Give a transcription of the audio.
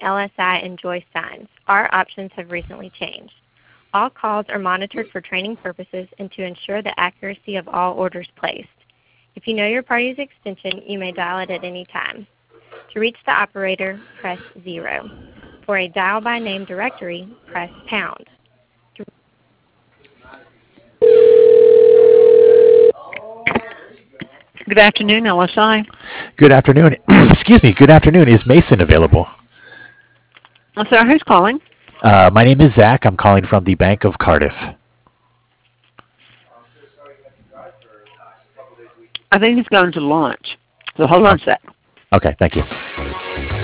LSI Enjoy signs. Our options have recently changed. All calls are monitored for training purposes and to ensure the accuracy of all orders placed. If you know your party's extension, you may dial it at any time. To reach the operator, press 0. For a dial by name directory, press pound. Good afternoon, LSI. Good afternoon. Excuse me. Good afternoon. Is Mason available? I'm sorry, who's calling? My name is Zach. I'm calling from the Bank of Cardiff. I think he's going to lunch. So hold on a sec. Okay, thank you.